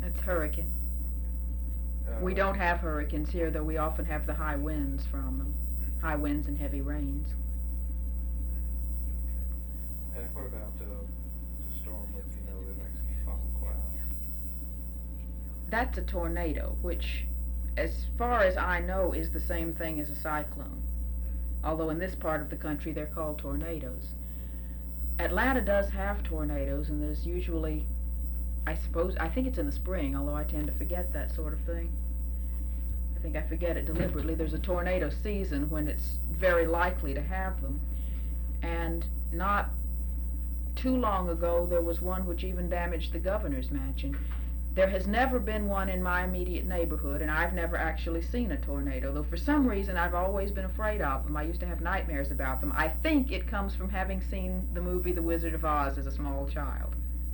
It's hurricane. We don't have hurricanes here, though we often have the high winds from them. High winds and heavy rains. Okay. And what about the storm with, the next fall clouds? That's a tornado, which, as far as I know, is the same thing as a cyclone. Although in this part of the country they're called tornadoes. Atlanta does have tornadoes, and there's usually, I think it's in the spring, although I tend to forget that sort of thing. I think I forget it deliberately. There's a tornado season when it's very likely to have them. And not too long ago, there was one which even damaged the governor's mansion. There has never been one in my immediate neighborhood, and I've never actually seen a tornado, though for some reason I've always been afraid of them. I used to have nightmares about them. I think it comes from having seen the movie The Wizard of Oz as a small child.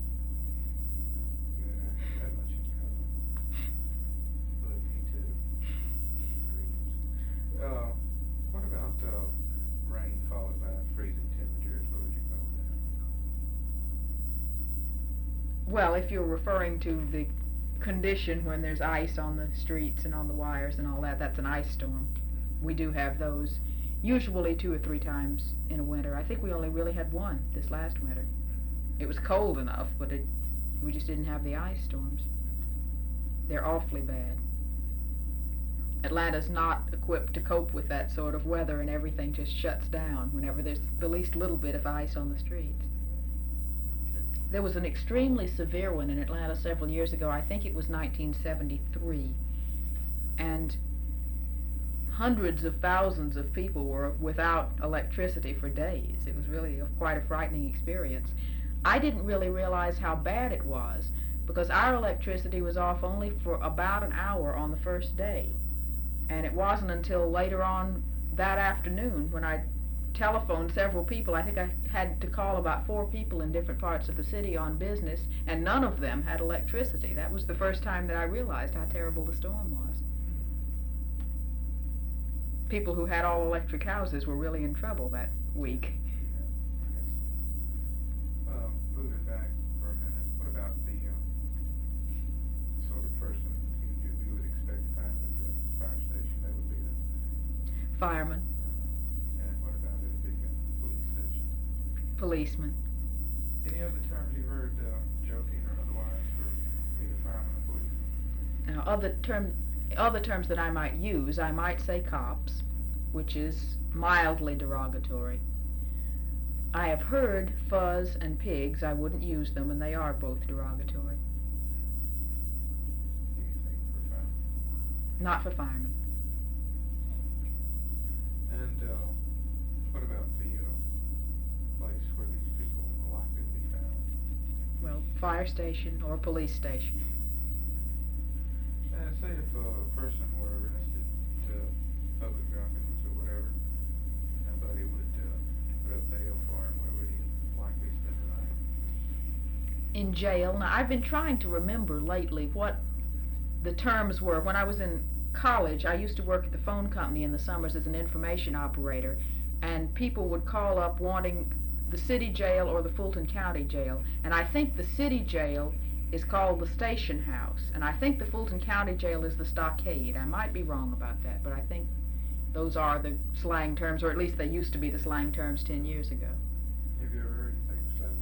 You and I have that much in common. But me too. Dreams. What about rain followed by freezing temperatures? What would you call that? Well, if you're referring to the condition when there's ice on the streets and on the wires and all that, that's an ice storm. We do have those, usually 2 or 3 times in a winter. I think we only really had one this last winter. It was cold enough, but we just didn't have the ice storms. They're awfully bad. Atlanta's not equipped to cope with that sort of weather, and everything just shuts down whenever there's the least little bit of ice on the streets. There was an extremely severe one in Atlanta several years ago. I think it was 1973. And hundreds of thousands of people were without electricity for days. It was really quite a frightening experience. I didn't really realize how bad it was because our electricity was off only for about an hour on the first day. And it wasn't until later on that afternoon when I telephoned several people. I think I had to call about 4 people in different parts of the city on business, and none of them had electricity. That was the first time that I realized how terrible the storm was. People who had all electric houses were really in trouble that week. Moving back for a minute, what about the sort of person you would expect to find at the fire station? That would be the Fireman. And what about at a big police station? Policeman. Any other terms you've heard, joking or otherwise, for either fireman or policeman? Now, other terms that I might use, I might say cops, which is mildly derogatory. I have heard fuzz and pigs. I wouldn't use them, and they are both derogatory. Anything for firemen? Not for firemen. And what about the place where these people are likely to be found? Well, fire station or police station. And say if a person were arrested to public drunkenness or whatever, nobody would put up bail for him, where would he likely spend the night? In jail. Now, I've been trying to remember lately what the terms were. When I was in college, I used to work at the phone company in the summers as an information operator, and people would call up wanting the city jail or the Fulton County jail, and I think the city jail is called the station house, and I think the Fulton County jail is the stockade. I might be wrong about that, but I think those are the slang terms, or at least they used to be the slang terms 10 years ago. Have you ever heard anything besides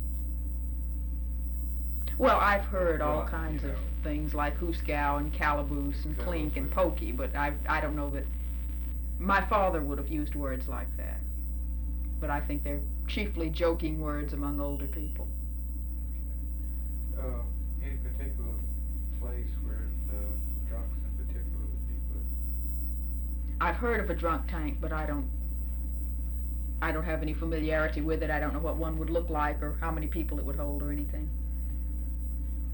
those? Well, I've heard all Well, kinds you of know. things like hoosgow and calaboose and clink and pokey, but I don't know that my father would have used words like that. But I think they're chiefly joking words among older people. Any particular place where the drunks in particular would be put? I've heard of a drunk tank, but I don't have any familiarity with it. I don't know what one would look like or how many people it would hold or anything.